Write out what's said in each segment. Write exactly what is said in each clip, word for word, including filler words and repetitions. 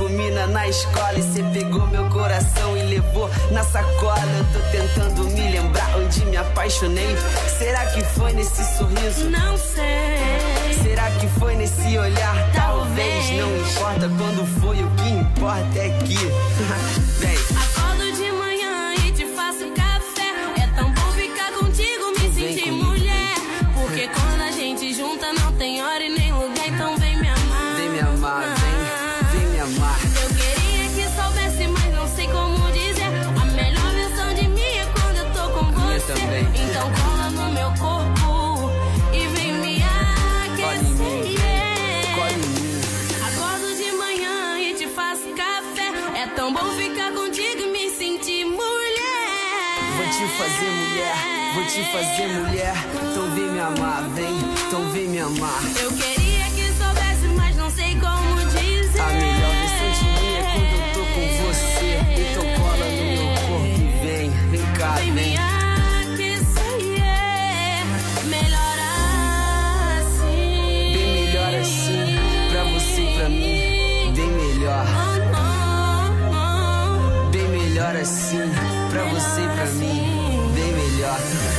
mina na escola e cê pegou meu coração e levou na sacola. Eu tô tentando me lembrar onde me apaixonei. Será que foi nesse sorriso? Não sei. Será que foi nesse olhar? Talvez. Talvez. Não importa quando foi, o que importa é que vem. Acordo de manhã e te faço café. É tão bom ficar contigo, me sentir mulher. Porque quando a gente junta não tem hora e nem lugar. Então vem me amar. Vem me amar, vem, vem me amar. Eu queria que soubesse, mas não sei como dizer. A melhor versão de mim é quando eu tô com você. Também. Então cola no meu corpo e vem me aquecer. Cola em mim. Acordo de manhã e te faço café. É tão bom ficar contigo e me sentir mulher. Vou te fazer mulher, vou te fazer mulher. Então vem me amar, vem, então vem me amar. Eu queria que soubesse, mas não sei como dizer. A melhor versão de mim é quando eu tô com você. Então cola no meu corpo e vem, vem cá, Vem me vem. aquecer, yeah. Melhor assim. Bem melhor assim, pra você e pra mim. Bem melhor, Oh, oh, oh. bem melhor assim, pra você e pra mim. Bem melhor.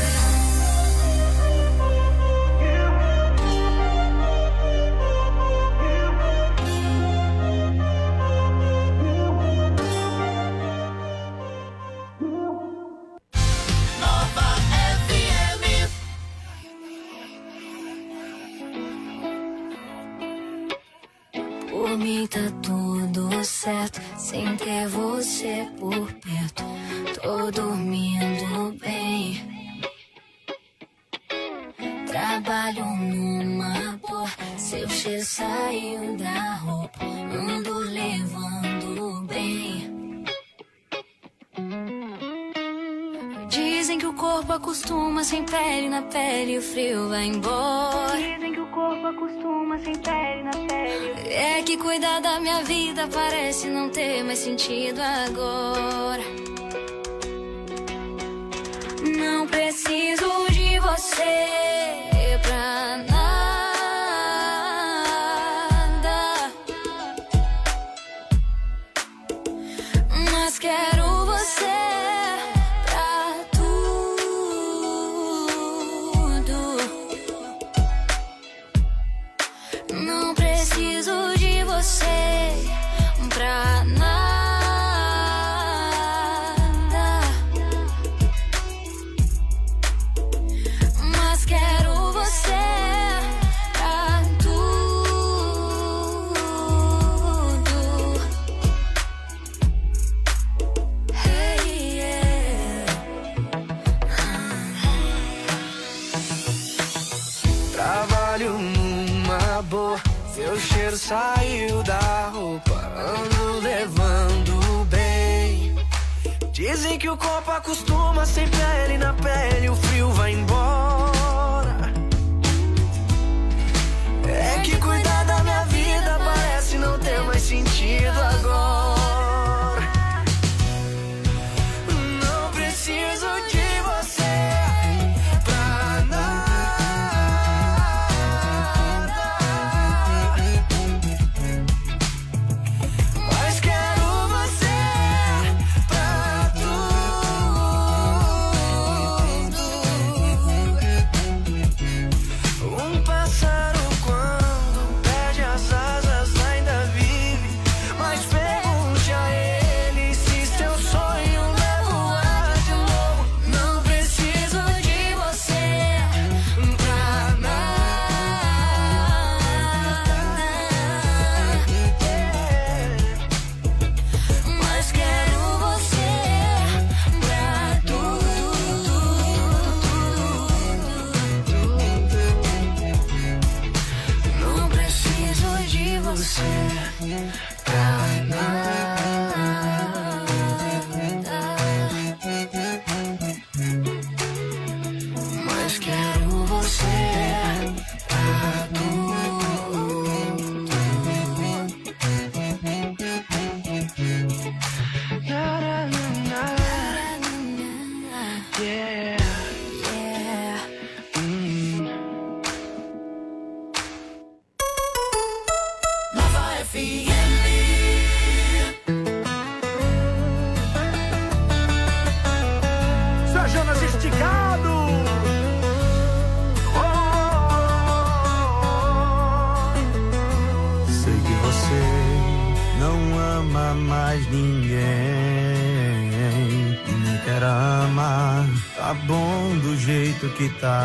Por mim tá tudo certo, sem ter você por perto. Tô dormindo bem. Trabalho numa boa, seu cheiro saiu da roupa. Ando levando bem. Dizem que o corpo acostuma sem pele na pele, o frio vai embora. Dizem que o corpo acostuma sem pele na pele. É que cuidar da minha vida parece não ter mais sentido agora. Não preciso de você pra nada, mas quero você pra tudo. Não preciso de você pra nada, mas quero você pra tudo. Hey, yeah. Trabalho numa boa, seu cheiro saiu da roupa. Ando levando bem. Dizem que o corpo acostuma sem pele na pele, o frio vai embora. É que cuidar da minha vida parece não ter mais sentido agora. Não preciso de você pra nada, mas quero você pra tudo. Um pássaro quando perde as asas ainda vive, mas pergunte a ele se seu sonho vai voar de novo. Não preciso de você pra nada, mas quero você pra tudo. Não preciso de você pra nada, mas quero você pra tudo. Yeah, yeah. Mm. Nova F M. não ama mais ninguém, nem quer amar, tá bom do jeito que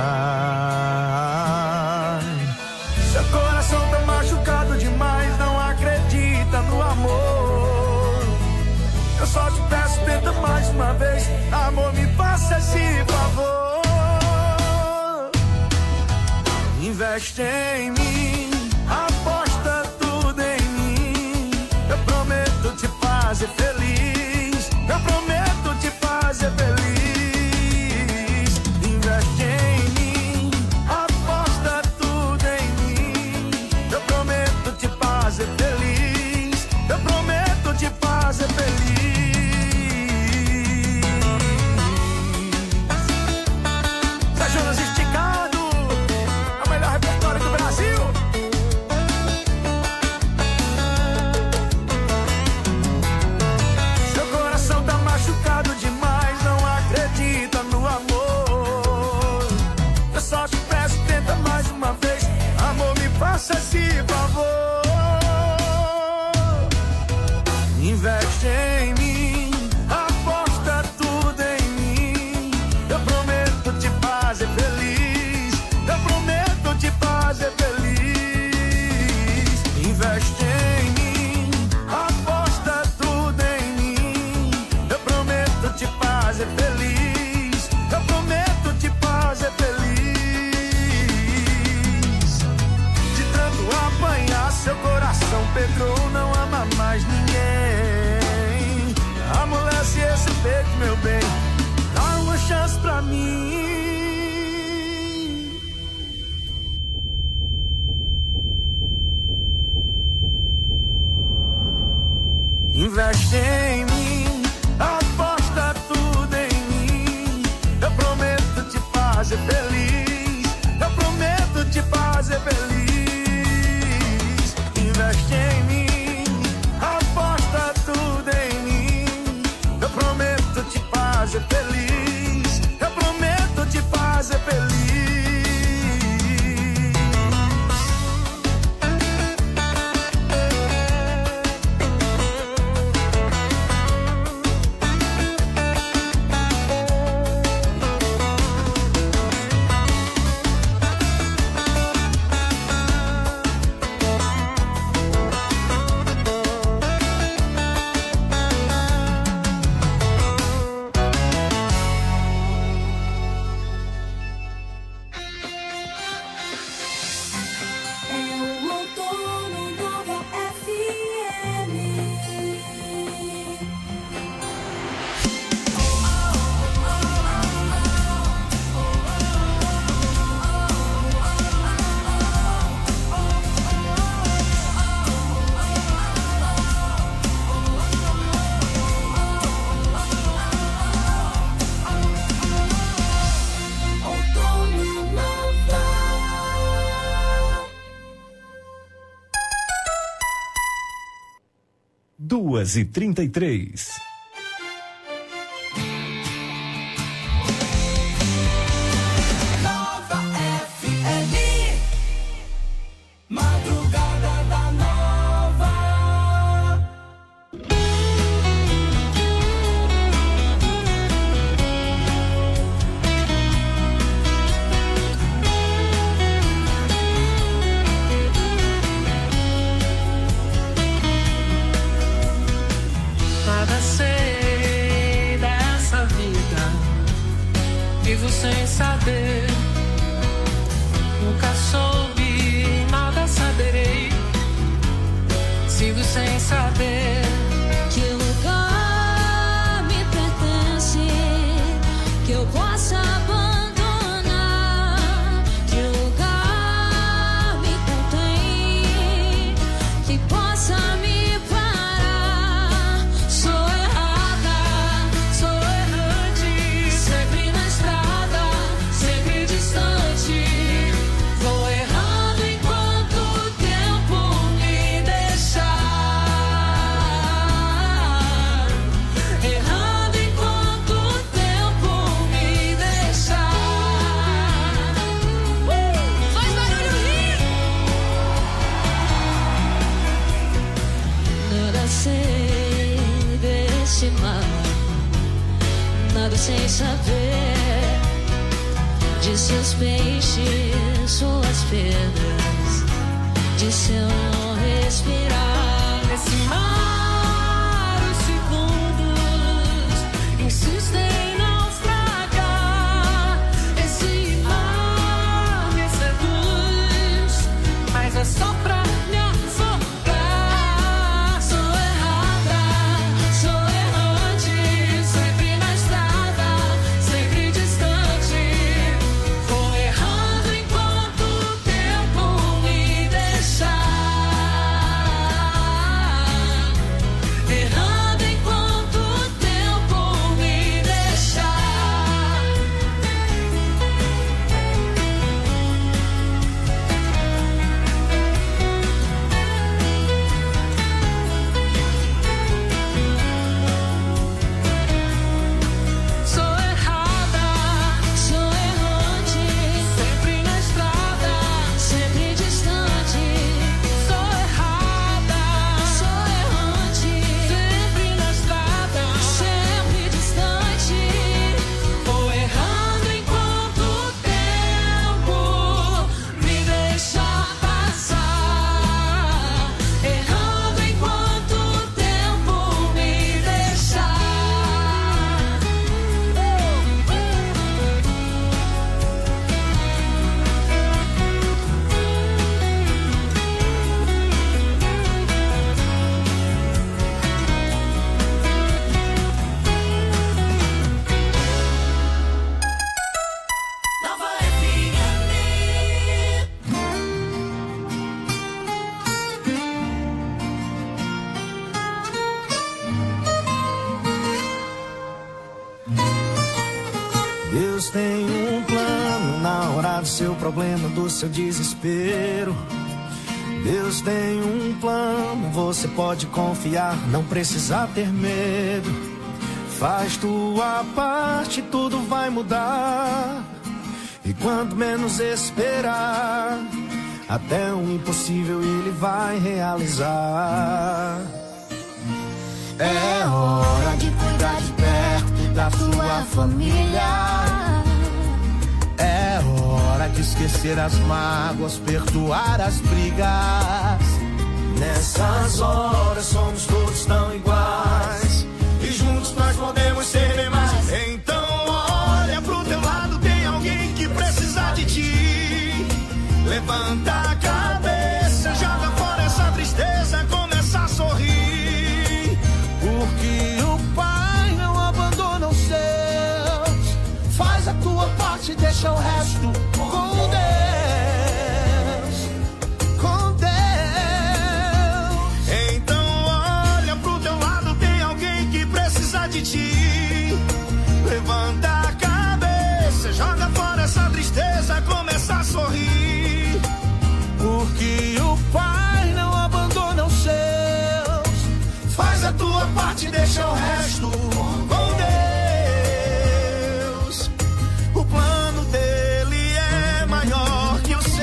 tá. Seu coração tá machucado demais, não acredita no amor. Eu só te peço, tenta mais uma vez, amor, me faça esse favor. Investe em mim, aposta tudo em mim. Eu prometo te fazer feliz, eu prometo te fazer feliz. Investe em mim, aposta tudo em mim. Eu prometo te fazer feliz, eu prometo te fazer feliz. Zé Jonas esticado, a melhor repertório do Brasil. Seu coração tá machucado demais, não acredita no amor. Eu só te peço, tenta mais uma vez, amor, me faça esse favor. Investe em mim, aposta tudo em mim. Eu prometo te fazer feliz, eu prometo te fazer feliz. Investe em mim, aposta tudo em mim. Eu prometo te fazer feliz, eu prometo te fazer feliz. De tanto apanhar, seu coração pedrou, não ama mais ninguém. Amolece esse peito, meu bem, dá uma chance pra mim. Investe em mim, aposta tudo em mim. Eu prometo te fazer feliz, eu prometo te fazer feliz. Investe em mim, aposta tudo em mim. Eu prometo te fazer feliz, eu prometo te fazer feliz. duas e trinta e três. Nova F M, madrugada da Nova. Nada sei dessa vida, vivo sem saber. Nunca soube, nada saberei. Sigo sem saber que lugar me pertence, que eu possa abandonar. Que lugar me contém, que possa me parar. Sou errada, sou errante, sempre na estrada, sempre distante. Vou errando enquanto o tempo me deixar. sei desse mar, nado sem saber de seus peixes, suas pedras, de seu respirar. Nesse mar os segundos insistem em naufragar. Esse mar me seduz, mas é só pra me afogar. Sou errada, sou errante, sempre na estrada, sempre distante. Vou errando enquanto o tempo me deixar. Errando enquanto o tempo me deixar. Sou errada, sou errante, sempre na estrada, sempre distante. Sou errada, sou errante, sempre na estrada, sempre distante. Vou errando enquanto o tempo me deixa passar. Errando enquanto o tempo me deixa. Nova F M. Deus tem um plano na hora do seu problema, do seu desespero. Deus tem um plano, você pode confiar, não precisa ter medo. Faz tua parte, tudo vai mudar. E quanto menos esperar, até o impossível ele vai realizar. É hora de cuidar de perto da tua família. É hora de esquecer as mágoas, perdoar as brigas. Nessas horas somos todos tão iguais, e juntos nós podemos ser bem mais. Então olha pro teu lado, tem alguém que precisa de ti. Levanta a cabeça, joga fora essa tristeza, começa a sorrir. Porque o Pai não abandona os seus. Faz a tua parte, deixa o resto com Deus. Com Deus. Então olha pro teu lado, tem alguém que precisa de ti. Levanta a cabeça, joga fora essa tristeza, começa a sorrir. Porque o Pai não abandona os seus. Faz a tua parte, deixa o resto com Deus. O plano dele é maior que o seu.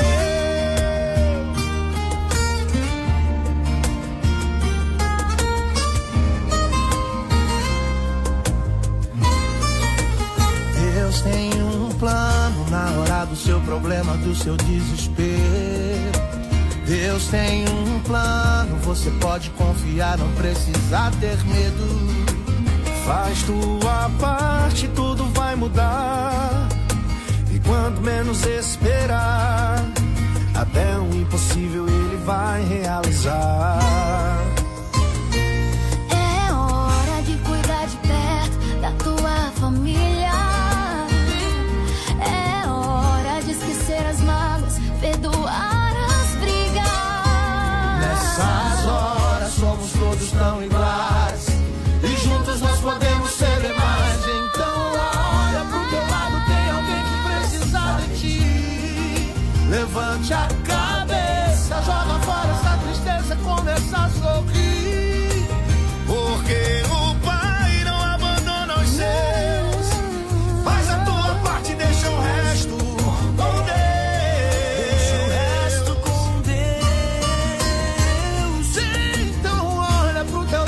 Deus tem um plano na hora do seu problema, do seu desespero. Deus tem um plano, você pode confiar, não precisa ter medo. Faz tua parte, tudo vai mudar. E quanto menos esperar, até o impossível ele vai realizar. É hora de cuidar de perto da tua família. É hora de esquecer as mágoas, perdoar as brigas. Nessas horas somos todos tão iguais, e juntos nós podemos ser demais. Então olha pro teu lado, tem alguém que precisa de ti. Levante a cabeça, joga fora essa tristeza, começa a sorrir. Porque o Pai não abandona os seus. Faz a tua parte, deixa o resto com Deus. Deixa o resto com Deus. Então olha pro teu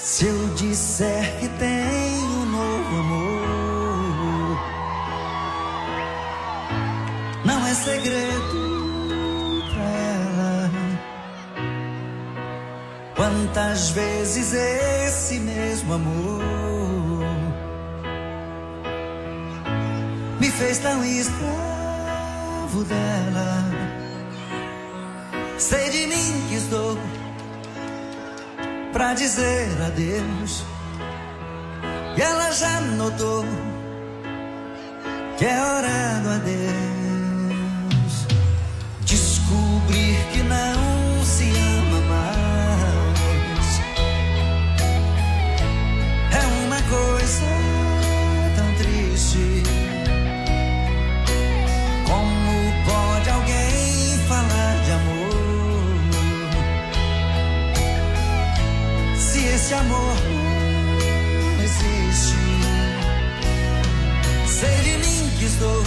Se eu disser que tenho um novo amor, não é segredo pra ela. Quantas vezes esse mesmo amor me fez tão escravo dela. Sei de mim que estou pra dizer adeus, e ela já notou que é hora do adeus. Descobrir que não se ama mais é uma coisa tão triste. Como pode alguém falar de amor se esse amor não existe? Sei de mim que estou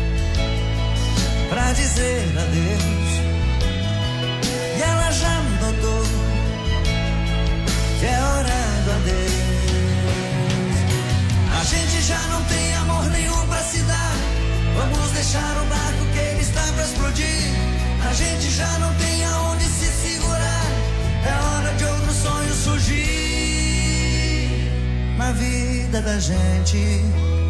pra dizer adeus, e ela já notou que é hora do adeus. A gente já não tem amor nenhum pra se dar. Vamos deixar o barco que ele está pra explodir. A gente já não tem aonde se segurar. É hora de outro sonho surgir na vida da gente.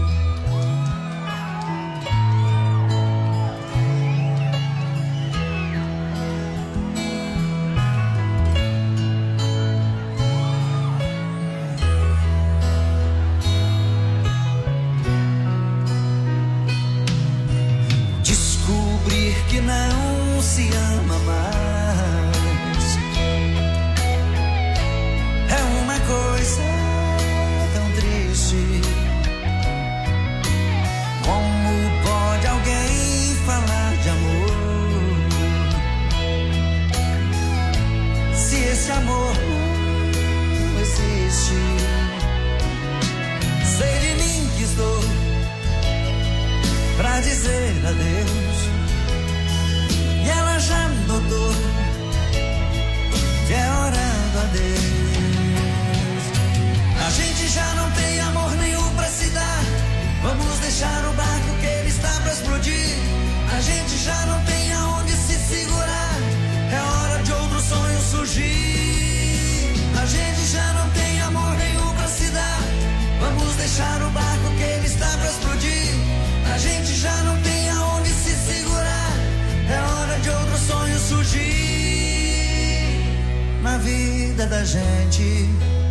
Descobrir que não se ama mais é uma coisa tão triste. Como pode alguém falar de amor se esse amor não existe? Sei de mim que estou pra dizer adeus, e ela já notou que é hora do adeus. A gente já não tem amor nenhum pra se dar. Vamos deixar o barco que ele está pra explodir. A gente já não tem aonde se segurar. É hora de outro sonho surgir. A gente já não tem amor nenhum pra se dar. Vamos deixar o barco que ele está pra explodir. A gente já não tem aonde se segurar. É hora de outro sonho surgir na vida da gente.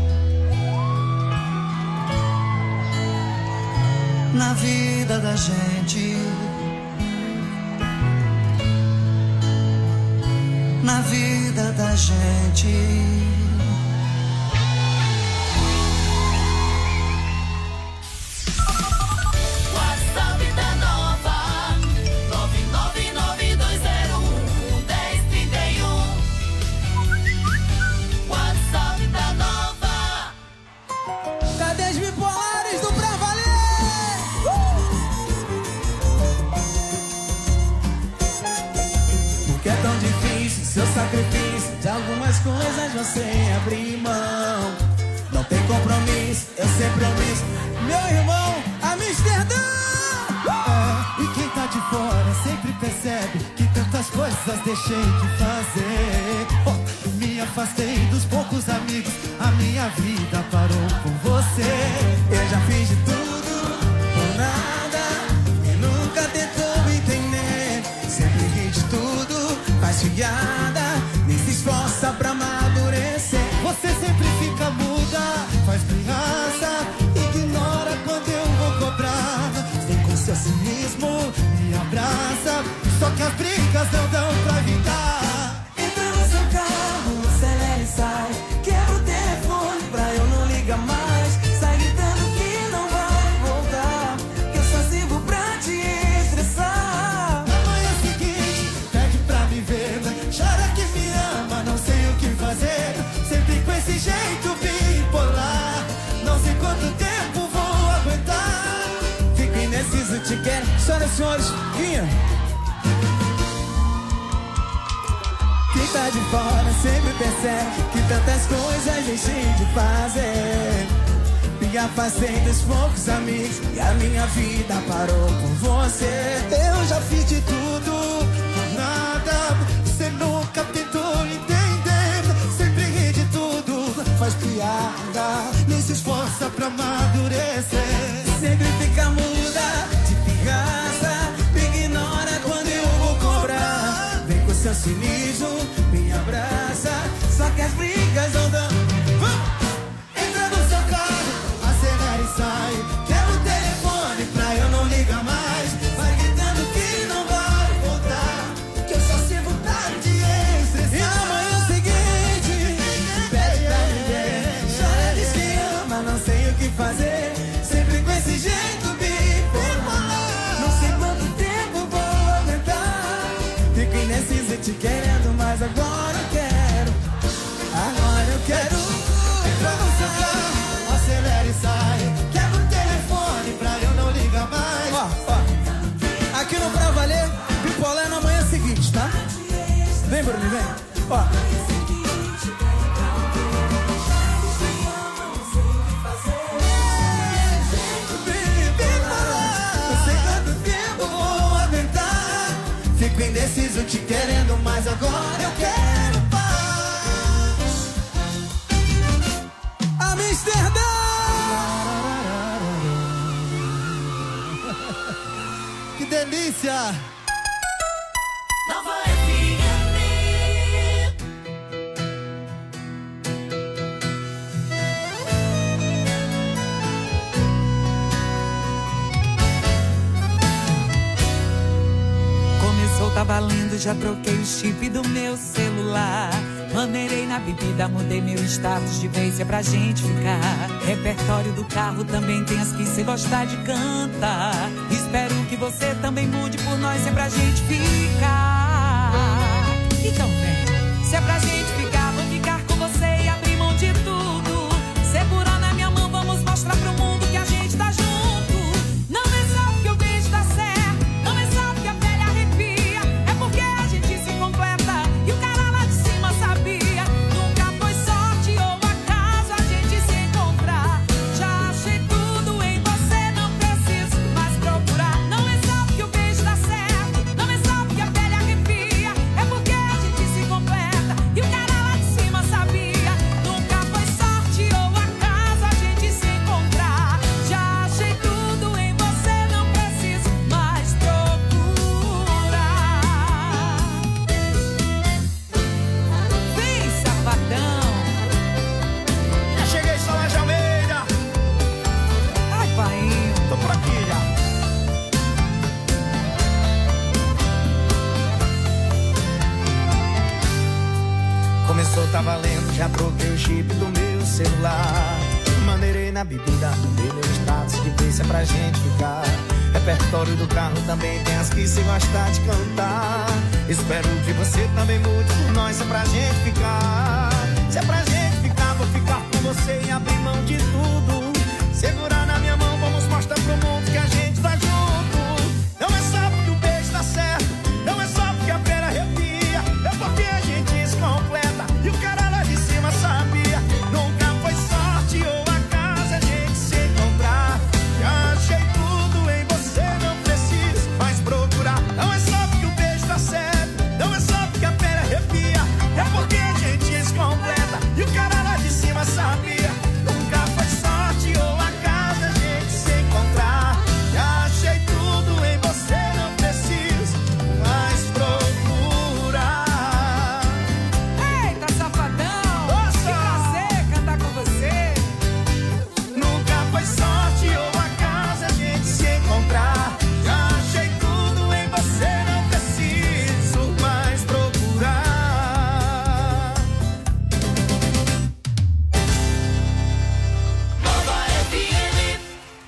Na vida da gente. Na vida da gente. Seu sacrifício de algumas coisas você abrir mão. Não tem compromisso, eu sempre omisso. Meu irmão, Amsterdã! É, e quem tá de fora sempre percebe que tantas coisas deixei de fazer. Oh, me afastei dos poucos amigos, a minha vida parou com você. Eu já fiz de tudo por nada e nunca tentou entender. Sempre ri de tudo, faz piada, nem se esforça pra amadurecer. Você sempre fica muda, faz pirraça, ignora quando eu vou cobrar. Vem com seu cinismo, me abraça, só que as brigas não dão pra evitar. Entra no seu carro, acelera e sai. Quebra o telefone pra eu não ligar mais. Sai gritando que não vai voltar, que eu só sirvo pra te estressar. Amanhã seguinte, pede pra me ver, chora que me ama, não sei o que fazer. Sempre com esse jeito bipolar, não sei quanto tempo vou aguentar. Fico indeciso, te quero. Senhoras e senhores, vinha. Quem tá de de fora sempre percebe que tantas coisas deixei de fazer. Me afastei dos poucos amigos e a minha vida parou por você. Eu já fiz de tudo, nada, você nunca tentou entender. Sempre ri de tudo, faz piada, nem se esforça pra amadurecer. Sempre fica muda, de pirraça, me ignora quando eu vou cobrar. Vem com seu cinismo, me abraça, só que as brigas não dão. Entra no seu carro, acelera e sai. Quero o telefone pra eu não ligar mais. Vai gritando que não vai voltar, que eu só sei vontade de estressar. E na manhã seguinte, pede pra viver. Chora, diz que ama, não sei o que fazer. Sempre com esse jeito bipolar. Não sei quanto tempo vou aguentar. Fico indeciso te querendo, mas agora eu quero. Agora eu quero. Entra no seu carro, acelera e sai. Quebra o telefone pra eu não ligar mais. Ó, ó, aqui no Pra Valer, picolé na manhã seguinte, tá? Vem, Bruno, vem. Ó. Não sei quanto tempo vou aguentar. Fico indeciso te querendo, mas agora eu quero paz. Amsterdã! Que delícia! Nova F M. Começou, tá valendo, já troquei o chip do meu celular. Maneirei na bebida, mudei meu status de vez, é pra gente ficar. Repertório do carro também tem as que cê gostar de cantar. Espero que você também mude por nós, é pra gente ficar. Então vem, se é pra gente ficar, vou ficar com você e abrir mão de tudo. Segura na minha mão, vamos mostrar pro mundo que a gente tá junto. Não é só porque o beijo dá certo, não é só porque a pele arrepia, é porque a gente se completa e o cara lá de cima sabia. Nunca foi sorte ou acaso a gente se encontrar. Já achei tudo em você, não preciso mais procurar. Não é só porque o beijo dá certo, não é só porque a pele arrepia, é porque a gente se completa e o cara lá de cima sabia. Nunca foi sorte ou acaso a gente se encontrar. Já achei tudo em você, não preciso mais procurar. Vem, safadão. Já cheguei, Solange Almeida. Ai, pai. Tô por aqui já. Começou, tá valendo, já troquei o chip do meu celular. Maneirei na bebida, mudei meu status de vez, é pra gente ficar. Repertório do carro também tem as que cê gosta de cantar. Espero que você também mude por nós, é pra gente ficar. Se é pra gente ficar, vou ficar com você e abrir mão de tudo. Segurar na minha mão, vamos mostrar pro mundo que a gente tá junto. Não é só porque o beijo dá certo, não é só porque a pele arrepia, é porque a gente se completa e o cara lá de cima sabia. Nunca foi sorte ou acaso a gente se encontrar. Já achei tudo em você, não preciso mais procurar. Não é só porque o beijo dá certo, não é só porque a pele arrepia, é porque a gente se completa e o cara lá de cima sabia. Nunca foi sorte ou acaso a gente se encontrar. Já achei tudo em você, não preciso mais procurar. Eita, safadão. Nossa! Que prazer cantar com você. Nunca foi sorte ou acaso a gente se encontrar. Já achei tudo em você, não preciso mais procurar. Nova F M.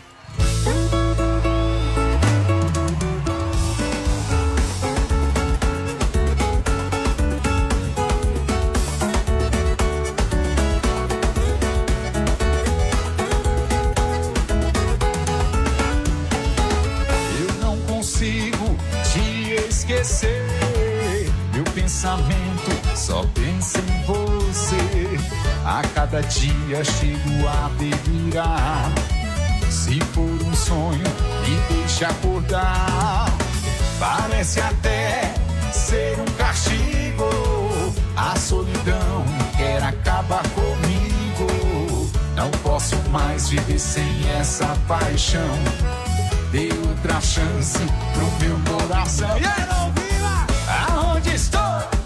Eu não consigo te esquecer. Meu pensamento só penso em você. A cada dia chego a delirar. Se for um sonho, me deixa acordar. Parece até ser um castigo. A solidão quer acabar comigo. Não posso mais viver sem essa paixão. Dê outra chance pro meu coração. E aí, Louvila? Aonde estou?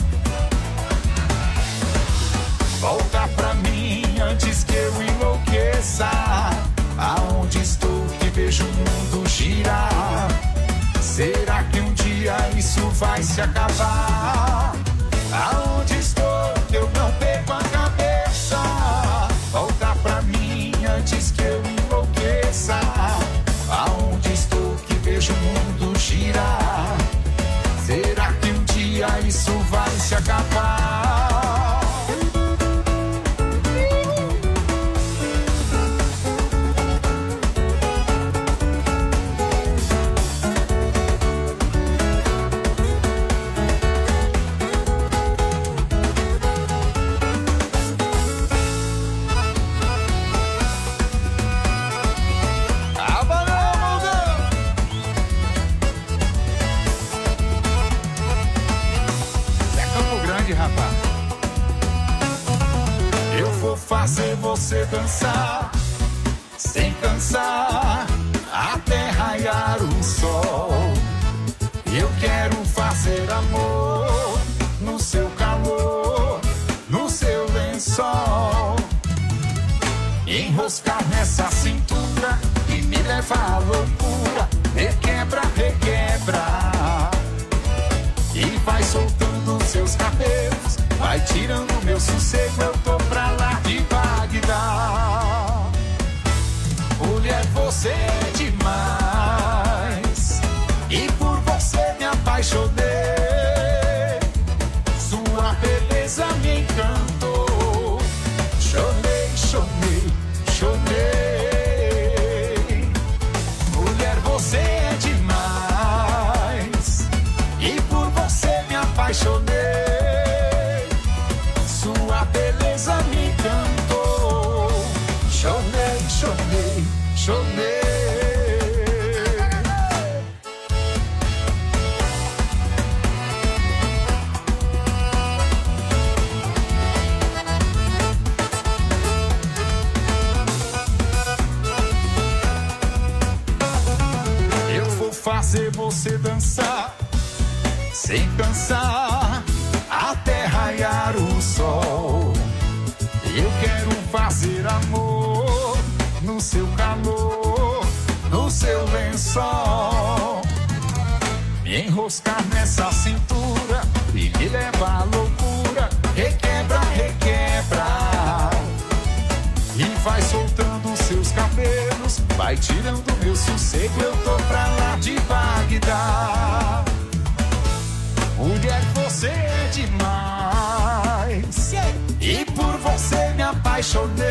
Volta pra mim antes que eu enlouqueça. Aonde estou que vejo o mundo girar? Será que um dia isso vai se acabar? Aonde estou que eu não perco a cabeça? Volta pra mim antes que eu enlouqueça. Aonde estou que vejo o mundo girar? Será que um dia isso vai se acabar? Fazer você dançar sem cansar até raiar o sol. Eu quero fazer amor no seu calor, no seu lençol. Enroscar nessa cintura e me levar à loucura. Requebra, requebra e vai soltando seus cabelos. Vai tirando meu sossego, eu tô pra lá de Bagdá. Mulher, você é demais e por você me apaixonei. Sua beleza me encantou. Chorei, chorei, chorei. Mulher, você é demais e por você me apaixonei. Beleza me encantou. Chorei, chorei, chorei. Eu vou fazer você dançar sem cansar até raiar o sol. Eu quero fazer amor no seu calor, no seu lençol. Me enroscar nessa cintura e me levar à loucura. Requebra, requebra e vai soltando seus cabelos. Vai tirando meu sossego, eu tô pra lá de Bagdá. Mulher, você é demais e por você me apaixonei.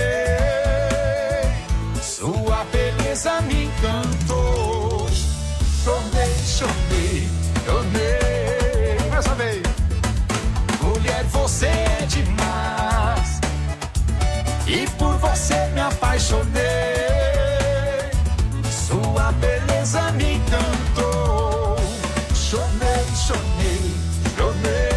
Sua beleza me encantou. Chorei, chorei, chorei. Começa bem. Mulher, você é demais e por você me apaixonei. Sua beleza me encantou. Chorei, chorei, chorei.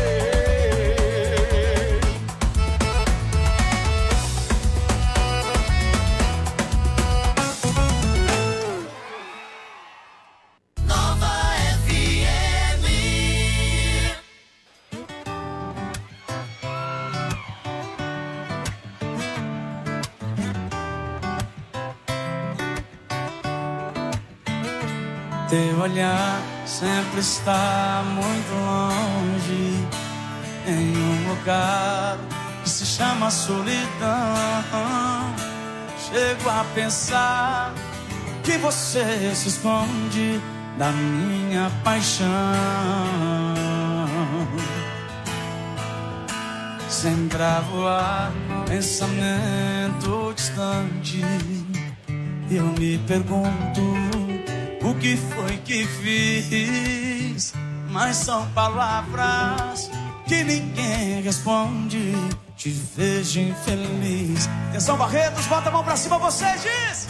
Teu olhar sempre está muito longe, em um lugar que se chama solidão. Chego a pensar que você se esconde da minha paixão. Sempre a voar, pensamento distante. Eu me pergunto o que foi que fiz, mas são palavras que ninguém responde, te vejo infeliz. Atenção, Barretos, bota a mão pra cima, você diz.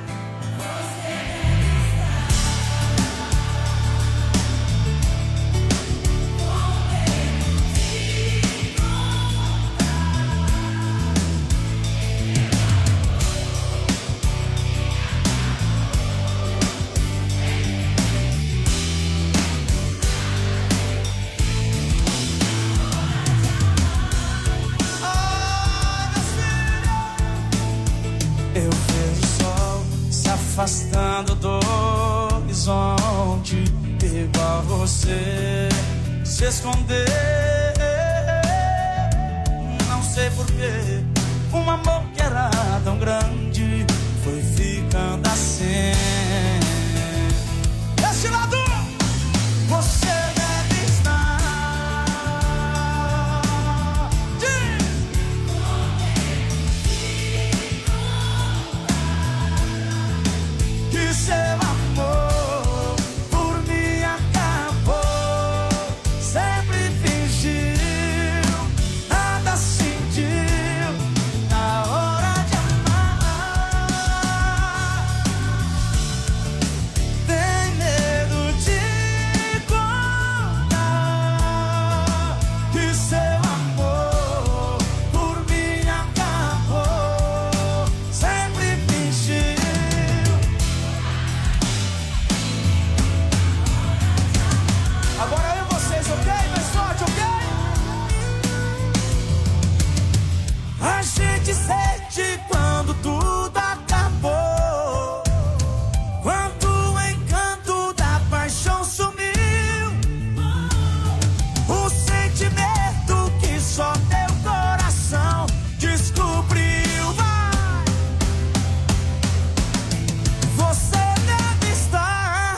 Afastando do horizonte, igual você se esconder. Não sei porquê, um amor que era tão grande foi ficando assim. Desse lado, você deve estar. Diz. Que seu amor por mim acabou. Sempre fingiu, nada sentiu na hora de amar. Tem medo de contar que seu amor por mim acabou. Sempre fingiu. Agora eu e vocês, ok? Mais forte, ok? A gente sente quando tudo acabou, quando o encanto da paixão sumiu, o sentimento que só teu coração descobriu. Vai! Você deve estar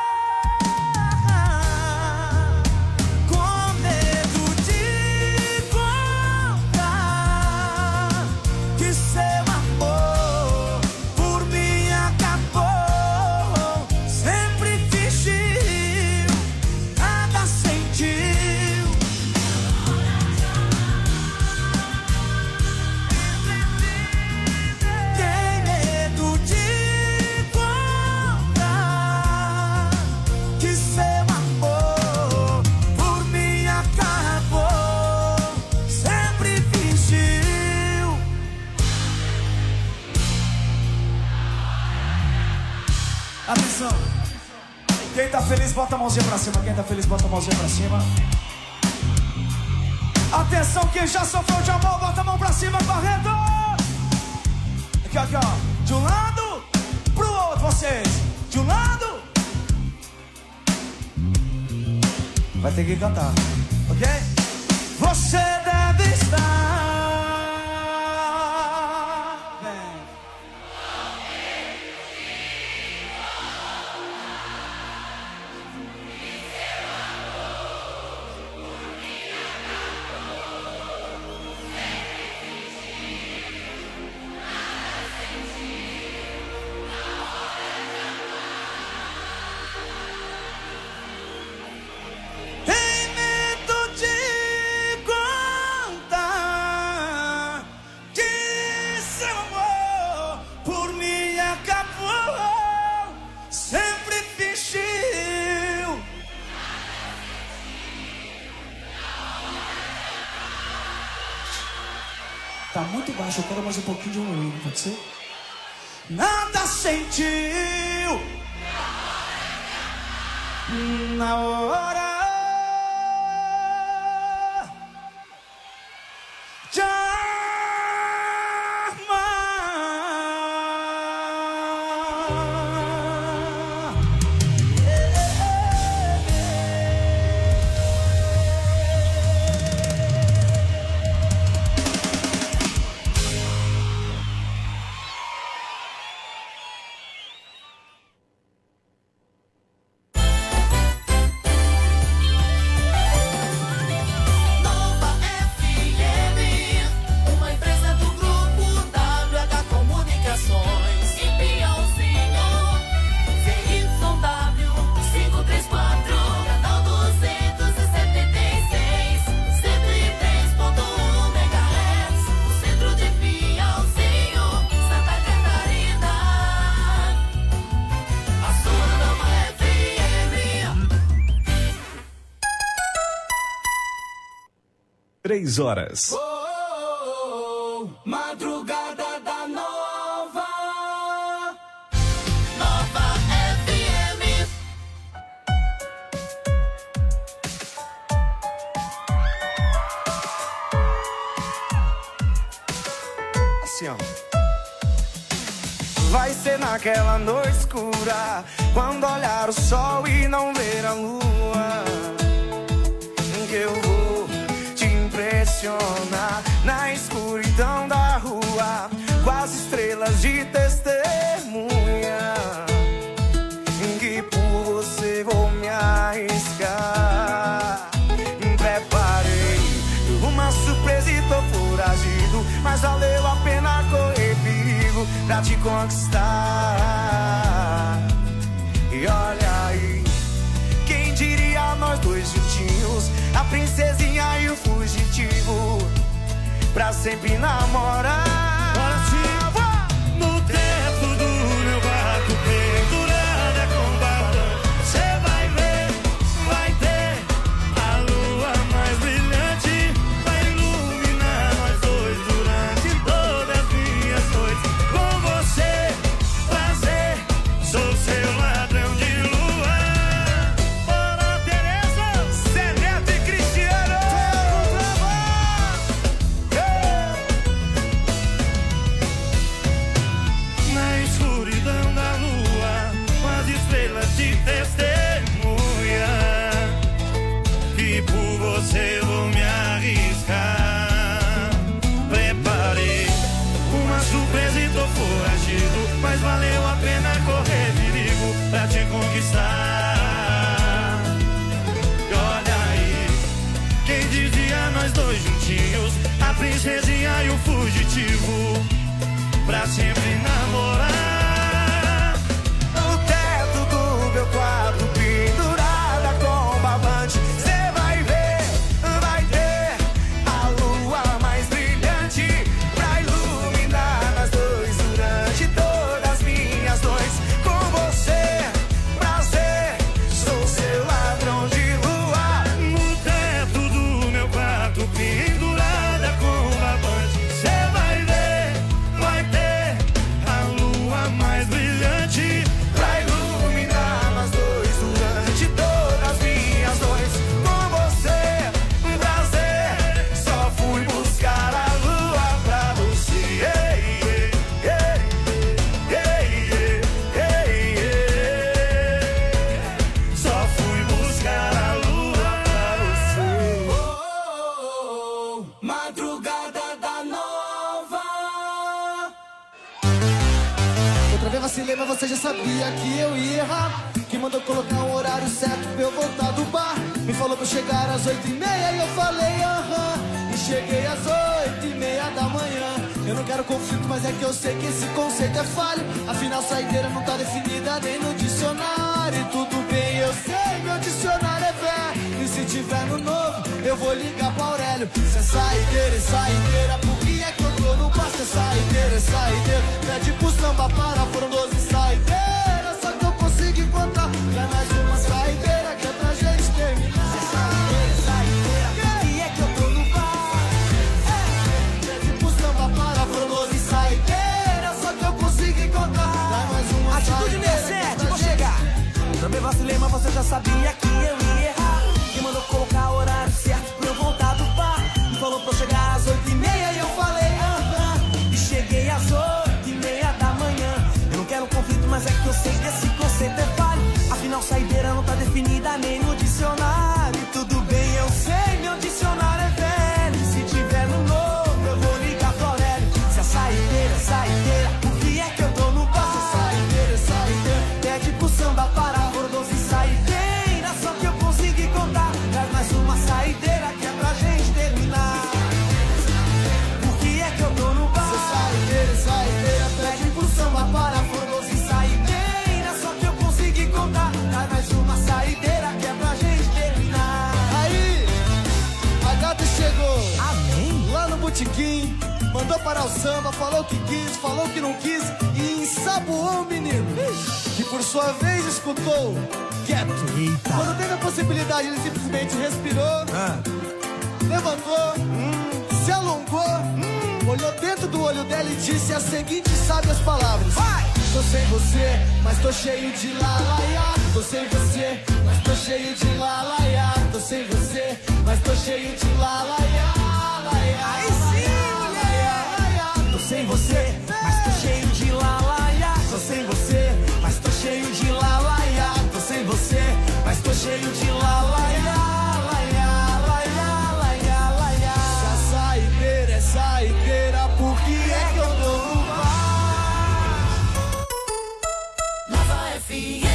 com medo de contar que seu amor por mim acabou. Sempre fingiu, nada sentiu. Tem medo de contar que seu amor por mim acabou. Sempre fingiu. Atenção. Quem tá feliz, bota a mãozinha pra cima. Quem tá feliz, bota a mãozinha pra cima. Atenção, quem já sofreu de amor, bota a mão pra cima, Barreto. Aqui, aqui, ó. De um lado pro outro, vocês. De um lado. Vai ter que cantar, ok? Você deve estar. Vem. Tem medo de contar que seu amor por mim acabou. Sempre fingiu. Tá muito baixo, eu quero mais um pouquinho de volume, pode ser? Nada sentiu na hora de amar. três horas. Oh, oh, oh, madrugada da Nova. Nova F M. Assim, ó. Vai ser naquela noite escura, quando olhar o sol e não ver a lua, que eu vou te impressionar na escuridão da rua, com as estrelas de testemunha, que por você vou me arriscar. Preparei uma surpresa e tô foragido, mas valeu a pena correr perigo pra te conquistar. E olha aí, quem diria nós dois juntinhos, a princesinha e o fugitivo, pra sempre namorar. Bora sim. No teto do meu quarto, pendurada com batom, cê vai ver, vai ter a lua mais brilhante, vai iluminar nós dois durante todas as minhas noites. Com você, prazer, sou seu ladrão de lua. Bora, Tereza, Zé Neto e Cristiano. Na escuridão da lua, com as estrelas de testemunha, que por você vou me arriscar. Preparei uma surpresa e tô foragido, mas valeu a pena correr perigo pra te conquistar. E olha aí, quem dizia nós dois juntinhos, a princesinha e o fugitivo, pra sempre namorar. No teto do meu quarto, pendurada com barbante, cê vai ver, vai ter a lua mais brilhante, pra iluminar nós dois durante todas as minhas noites. Com você, prazer, sou seu ladrão de lua. No teto do meu quarto, pendurada com barbante, cê vai ver, vai ter a lua mais brilhante, Pra iluminar nós dois durante todas as minhas noites. Com você, um prazer, só fui buscar a lua pra você. Ei, ei, ei, ei, ei, ei. só fui buscar a lua pra você. Oh, oh, oh, madrugada da Nova. Outra vez vacilei, mas você já sabia que eu ia errar. Que mandou colocar o horário certo pra eu voltar do bar. Me falou pra eu chegar às oito e meia e eu falei aham. E cheguei às oito e meia da manhã. Eu não quero conflito, mas é que eu sei que esse conceito é falho. Afinal, saideira não tá definida nem no dicionário. E tudo bem, eu sei, meu dicionário é velho. E se tiver no novo, eu vou ligar pra Aurélio. Se é saideira, é saideira, por que é que eu tô no bar? Se é saideira, é saideira, pede pro samba para, foram doze saideiras, só que eu consigo encontrar. Já mais uma saideira que é pra gente terminar. Se é saideira, é saideira, por que é que eu tô no bar? É, pede pro samba para, foram doze saideiras, só que eu consigo encontrar. Já mais uma Atitude saideira que é sessenta e sete, pra vou gente- chegar. Também vacilei, mas você já sabia que eu ia errar. Quem mandou colocar o horário certo pra eu voltar do bar? Me falou pra eu chegar às oito e meia e eu falei aham. E cheguei às oito e meia da manhã. Eu não quero conflito, mas é que eu sei que esse conceito é falho. Afinal, saideira não tá definida nem no dicionário. E tudo bem, eu sei, meu dicionário é velho. E se tiver no novo, eu vou ligar pro Aurélio. Se a saideira é saideira, por que é que eu tô no bar? Se a saideira é saideira, pede pro samba parar, foram doze saideiras, só que eu consegui contar. Traz mais uma saideira que é pra gente terminar. Por que é que eu tô no bar? Se é saideira, é saideira, Pede pro samba parar, foram doze saideiras, só que eu consegui contar. Traz mais uma saideira que é pra gente terminar. Aí, a gata chegou. Amém. Lá no botequim, mandou parar o samba, falou que quis, falou que não quis e ensaboou o menino, que por sua vez escutou quieto. Eita. Quando teve a possibilidade, ele simplesmente respirou levantou, hum, se alongou, hum, olhou dentro do olho dela e disse as seguintes sábias palavras. Vai! Tô sem você, mas tô cheio de lalaiá. Tô sem você, mas tô cheio de lalaiá. Tô sem você, mas tô cheio de lalaiá. Aí sim, mulher! Tô sem você, mas tô cheio de lalaiá. Tô sem você, mas tô cheio de lalaiá. Tô sem você, mas tô cheio de lalaiá. Laiá, laiá, laiá, laiá. Se a saideira é saideira, por que é que eu tô no bar? Nova F M.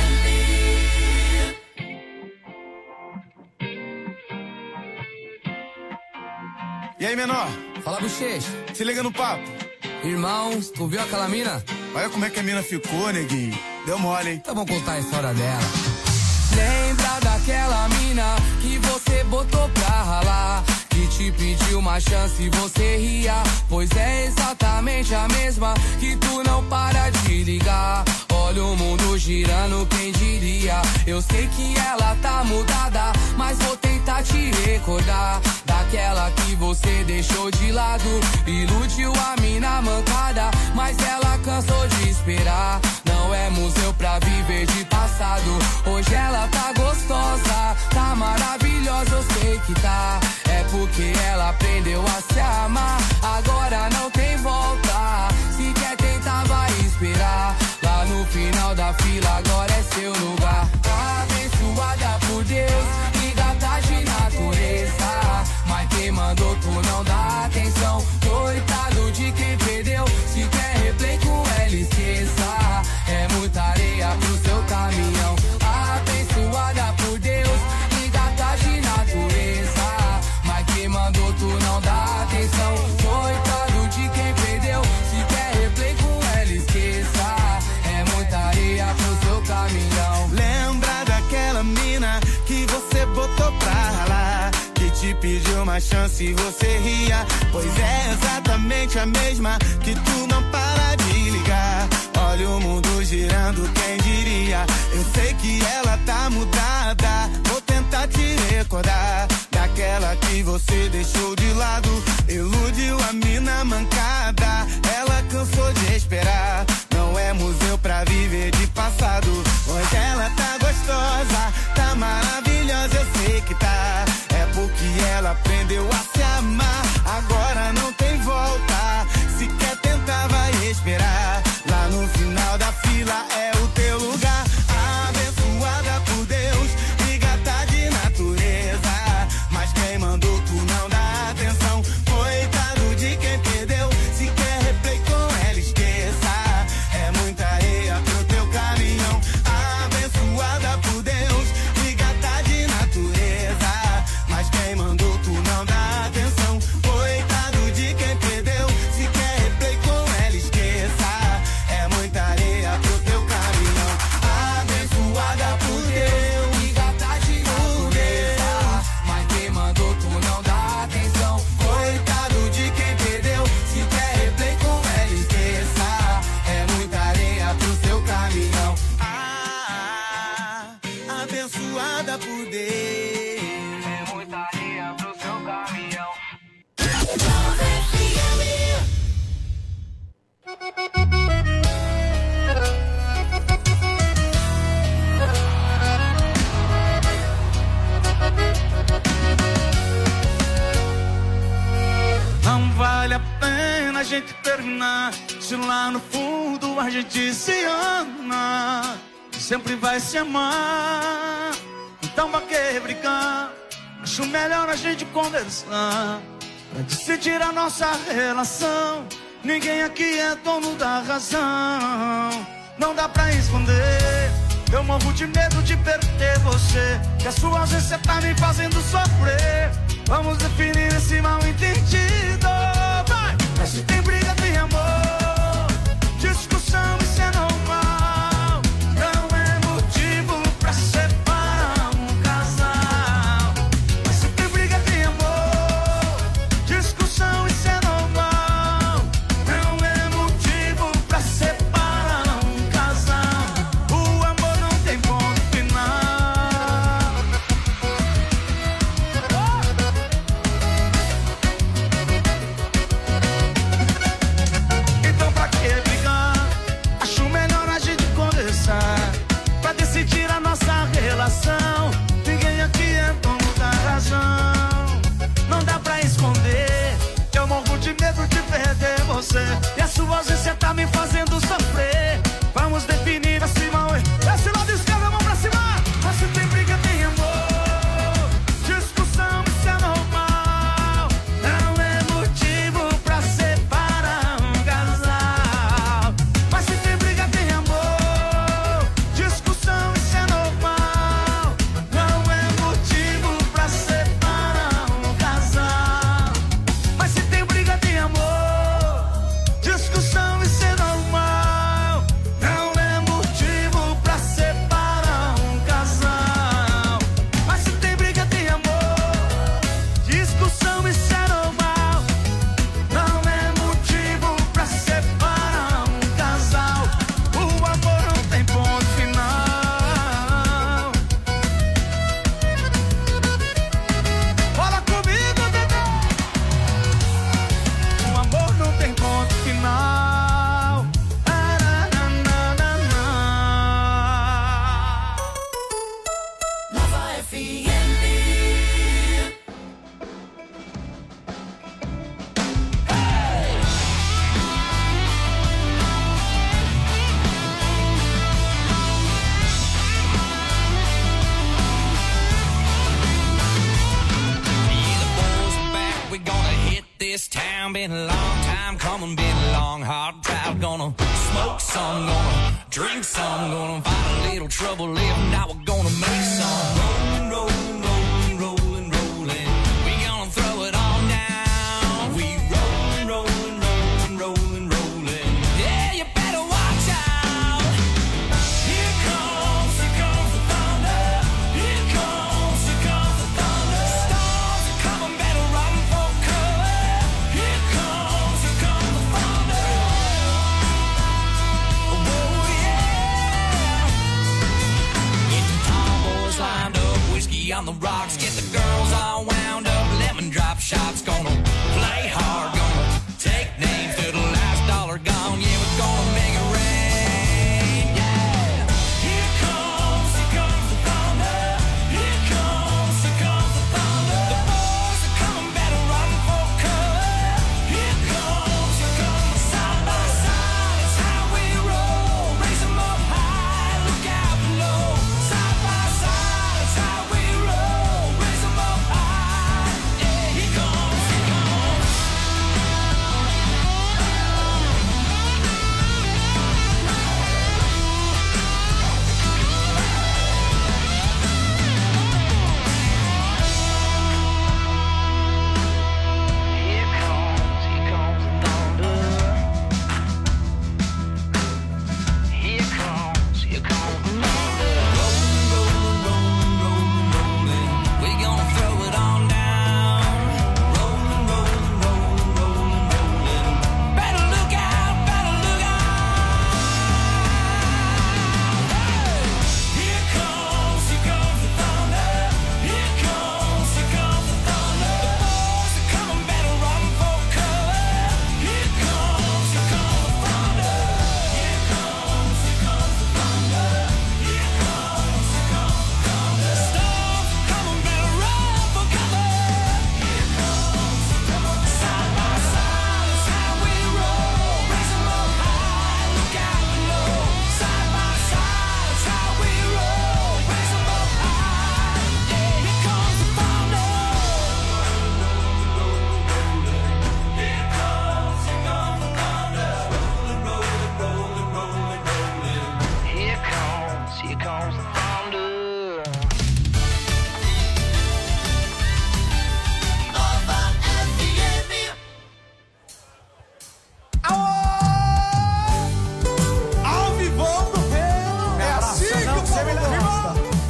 E aí, menor? Fala, bochecha. Se liga no papo. Irmão, tu viu aquela mina? Olha como é que a mina ficou, neguinho. Deu mole, hein? Então vamos contar a história dela. Lembra daquela mina que você botou pra ralar, que te pediu uma chance e você ria? Pois é exatamente a mesma que tu não para de ligar. Olha o mundo girando, quem diria? Eu sei que ela tá mudada, mas vou tentar te recordar daquela que você deixou de lado. Iludiu a mina mancada, mas ela cansou de esperar. Não é museu pra viver de passado. Hoje ela tá gostosa, tá maravilhosa, eu sei que tá. É porque ela aprendeu a se amar. Agora não tem volta. Se quer tentar, vai esperar. Lá no final da fila, agora é seu lugar. Abençoada por Deus, que gata de natureza. Mas quem mandou tu não dá atenção. Coitado de quem perdeu. Se quer replay com ela, esqueça. É muita areia pro seu caminhão. Abençoada por Deus, que gata de natureza. Mas quem mandou tu não dá atenção. Coitado de quem perdeu. Se quer replay com ela, esqueça. É muita areia pro seu caminhão. Lembra daquela mina que você botou pra ralar, que te pediu uma chance e você ria? Pois é exatamente a mesma que tu não para de ligar. Olha o mundo girando, quem diria? Eu sei que ela tá mudada, vou tentar te recordar daquela que você deixou de lado. Iludiu a mina mancada, ela cansou de esperar. Não é museu pra viver de passado. Hoje ela tá gostosa, tá maravilhosa, eu sei que tá. É porque ela aprendeu a se amar. Agora não tem volta. Se quer tentar, vai esperar. Lá no final da fila é o teu lugar. Abençoada por Deus, e gata de natureza. Mas quem mandou tu não dá atenção. Coitado de quem perdeu. Se quer replay com ela, esqueça. É muita areia pro teu caminhão. Abençoada por Deus, e gata de natureza. Mas quem mandou tu não dá atenção. Coitado de quem perdeu. Se quer replay com ela, esqueça. É muita areia pro teu caminhão. Abençoada por Deus, E gata de natureza. Mas quem mandou tu não dá atenção. coitado de quem perdeu. Se quer replay com ela, esqueça. É muita areia pro seu caminhão. Ah, abençoada por Deus. É muita areia pro seu caminhão. Não vale a pena a gente terminar, se lá no fundo a gente se ama, sempre vai se amar. Então pra que brigar? Acho melhor a gente conversar, pra decidir a nossa relação. Ninguém aqui é dono da razão. Não dá pra esconder, eu morro de medo de perder você, que a sua ausência tá me fazendo sofrer. Vamos definir esse mal entendido. Vai! Mas se tem briga, tem amor. Discussão, isso é normal. Não é motivo pra separar um casal. Mas se tem briga, tem amor. Discussão, isso é normal. Não é motivo pra separar um casal. O amor não tem ponto final. woman, been a long, hard drive. Gonna smoke some, gonna drink some, gonna find a little trouble living. Now we're gonna make some. Rolling, rolling, rolling, rolling, rolling. We gonna throw it all down. We rolling, rolling, rolling, rolling, rolling. Yeah, you better watch out. Here comes, here comes the thunder. Here comes, here comes the thunder. Storms are coming, better run for cover. Here comes, here comes the thunder. Oh yeah. Get the tall boys lined up, whiskey on the rocks. Get the girls all wound up, lemon drop shots. Gonna play hard, gonna take names till the last dollar gone. Yeah, we're gonna make it rain. Yeah. Here comes, here comes the thunder. Here comes, here comes the thunder. The boys are coming, better run for cover. Here comes, here comes side by side. It's how we roll. Raise 'em up high, look out below. Side by side, it's how we roll. Raise 'em up high. Yeah, here comes, here comes. Here comes, here comes the thunder. Here comes, here comes the thunder. Rolling, rolling, rolling, rolling, rolling. We gonna throw it on down. Rolling, rolling, rolling, rolling, rolling. Better look out, better look out. Here comes, here comes the thunder. Here comes, here comes the thunder. The boys are coming, better run for cover. Here comes, here comes the thunder. Here comes, here comes the thunder. Here comes, here comes the thunder. Storms are coming, better run for cover. Here comes, here comes. Side by side, it's how we roll. Raise 'em up high, look out below. Side by side, it's how we roll. Raise 'em up high. Yeah, here comes the thunder. Here comes, here comes the thunder. Rolling, rolling, rolling, rolling, rolling. Here comes, here comes the thunder. Nova F M. Ao vivo do pelo. É assim que o povo gosta.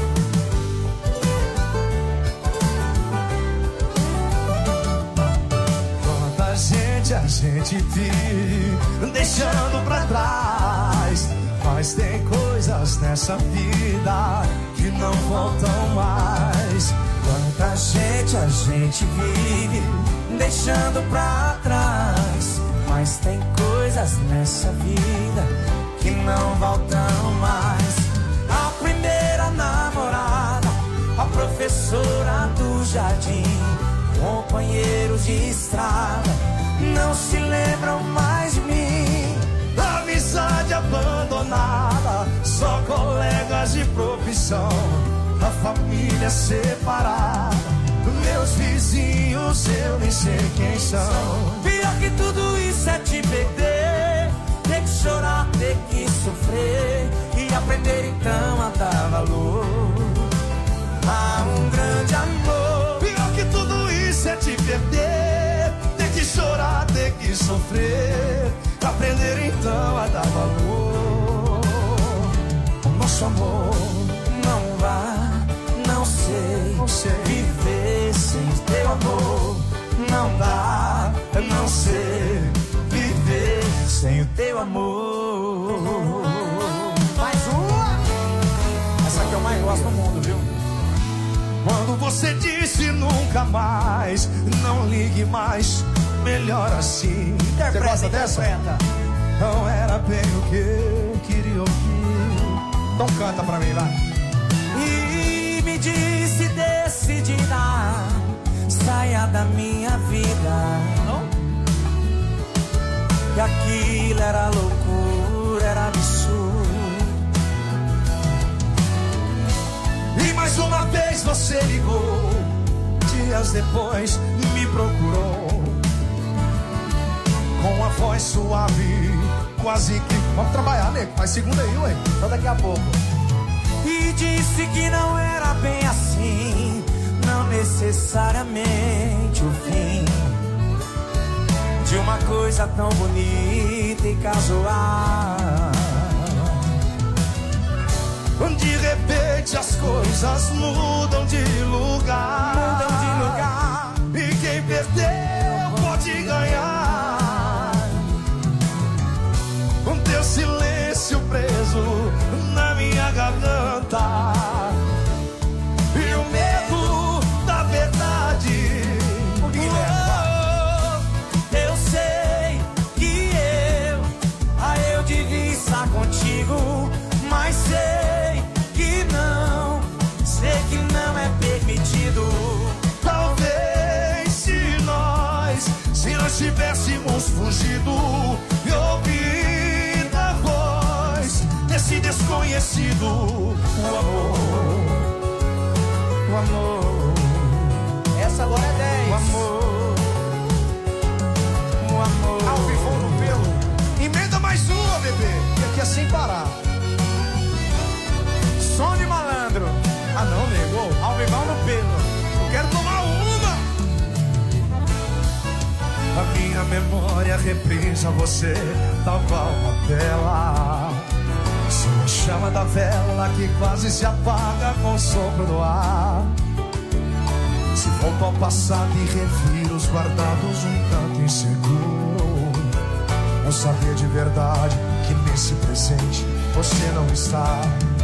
Quanta gente a gente vive deixando pra trás, mas tem coisas nessa vida que não voltam mais. Quanta gente a gente vive deixando pra trás, mas tem coisas nessa vida que não voltam mais. A primeira namorada, a professora do jardim, companheiros de estrada, não se lembram mais de mim. Amizade abandonada, só colegas de profissão, a família separada, meus vizinhos eu nem sei quem são. Pior que tudo isso é te perder, ter que chorar, ter que sofrer e aprender então a dar valor a um grande amor. Pior que tudo isso é te perder, ter que chorar, ter que sofrer, aprender então a dar valor. Nosso amor não vai, não sei, não sei viver sem teu amor. Não dá, não sei viver sem o teu amor. Mais uma. Essa aqui é o mais gosto do mundo, viu? Quando você disse nunca mais, não ligue mais, melhor assim. Você gosta dessa? Não era bem o que eu queria ouvir. Então canta pra mim lá. E me disse decidida, saia da minha vida. Não? E aquilo era loucura, era absurdo. E mais uma vez você ligou, dias depois me procurou, com a voz suave, quase que... Vamos trabalhar, nego, faz segunda aí, ué. Só daqui a pouco. E disse que não era bem assim, não necessariamente o fim de uma coisa tão bonita e casual. De repente as coisas mudam de lugar, mudam de lugar. E quem perdeu pode ganhar. Com teu silêncio preso na minha garganta e o medo da verdade. Oh, eu sei que eu, ah, eu devia estar contigo, mas sei que não, sei que não é permitido. Talvez se nós, se nós tivéssemos fugido e ouvido a voz desse desconhecido, o amor, o amor. Essa agora é dez. O amor, o amor. Ao vivo no pelo. Emenda mais uma, bebê. E aqui é sem parar. Som de malandro. Ah não, nego. Ao vivo no pelo. Eu quero tomar uma. A minha memória reprisa você, tal qual uma tela. Se uma chama da vela que quase se apaga com o sopro do ar. Se volto ao passado e reviro os guardados um tanto inseguro, não saber de verdade que nesse presente você não está.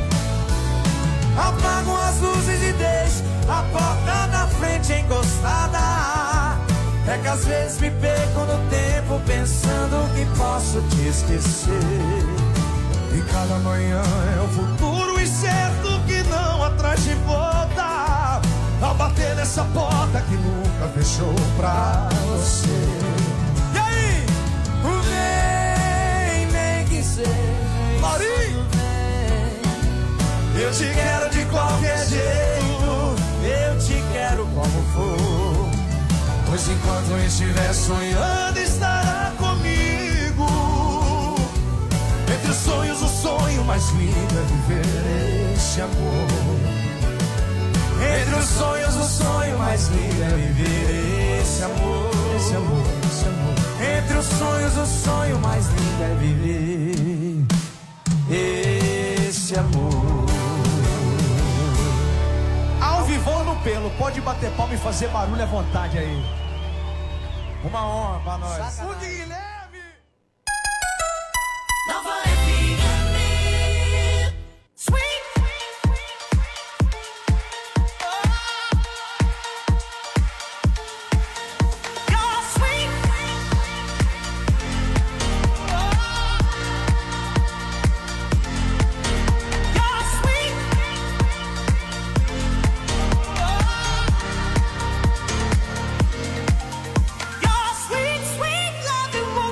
Apago as luzes e deixo a porta da frente encostada. É que às vezes me perco no tempo pensando que posso te esquecer. E cada manhã é o futuro incerto que não atrás de volta, ao bater nessa porta que nunca fechou pra você. E aí? Vem, nem que seja. Mari! Eu te quero de qualquer jeito, eu te quero como for. Pois enquanto eu estiver sonhando, estará comigo. Entre os sonhos, o sonho mais lindo é viver esse amor. Entre os sonhos, o sonho mais lindo é viver esse amor. Esse amor, esse amor. Entre os sonhos, o sonho mais lindo é viver esse amor. Ao vivo no pelo, pode bater palma e fazer barulho à vontade aí. Uma honra pra nós. Sacanagem. O Guilherme! Nova F M. Sweet. You're sweet. You're sweet. Your sweet, sweet loving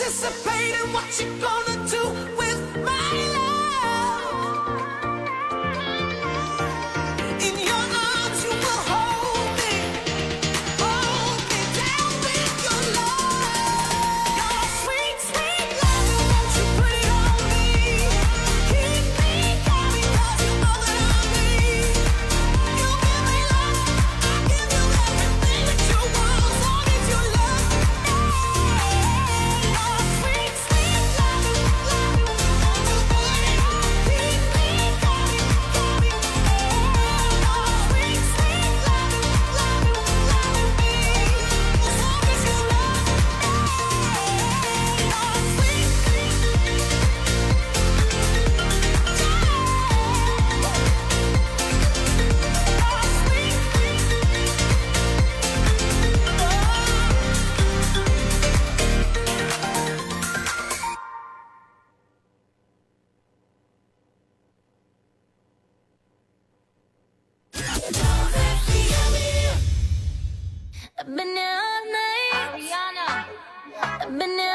anticipating what you're gonna do with my love. In your arms you will hold me, hold me down with your love. Your sweet, sweet love, won't you put it on me? Keep me coming, 'cause you know that I need. You give me love, I give you everything that you want, as long as you love me. Your sweet, sweet love, love, won't you put it on? Keep me coming, coming. Your sweet, sweet love, love, loving me, as long as you love me. Your sweet, sweet. I've been here all night. Ariana. I've been here